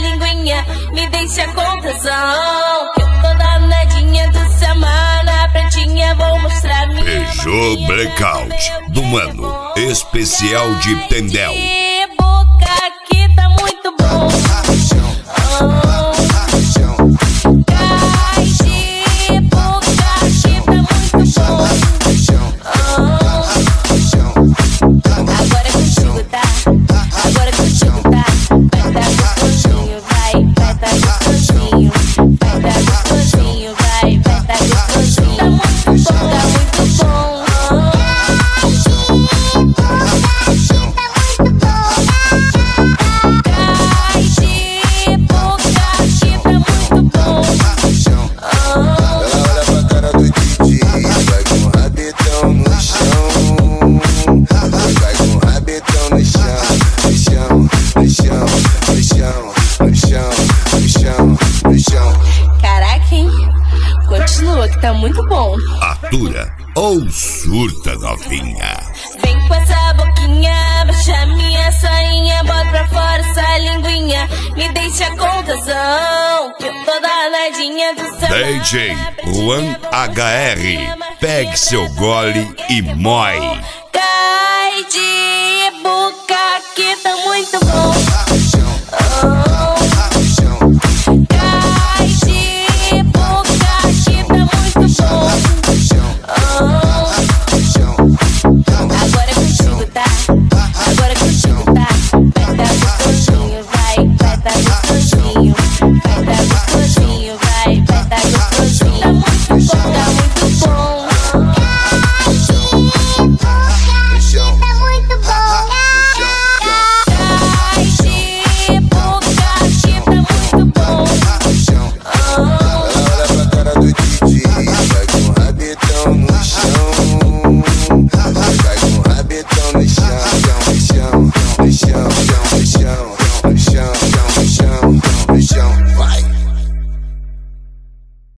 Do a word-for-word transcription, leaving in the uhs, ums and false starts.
linguinha, me deixa com tesão. Que eu tô danadinha do semana, pretinha, vou mostrar minha Peugeot Blackout do Mano, especial de Tendel. de boca aqui tá muito bom. Oh. Cai de boca aqui tá muito bom. Oh. Agora é contigo, tá? Agora é contigo, tá? Vai dar gostosinho, vai, vai dar gostosinho. Vai dar gostosinho, vai, vai dar gostosinho. Tá muito bom, tá muito bom. Cai de boca aqui tá muito bom. Ela olha pra cara do D J, vai com o rabetão no chão. Vai com o rabetão no chão, no chão, no chão, no chão, no chão, no chão, no chão. Caraca, hein? Continua que tá muito bom. Atura ou surta, novinha. Vem com essa boquinha, baixa minha sainha, bota pra fora essa linguinha, me deixa com tesão. Que eu tô danadinha do céu. D J Juan H R, pegue seu gole e mói.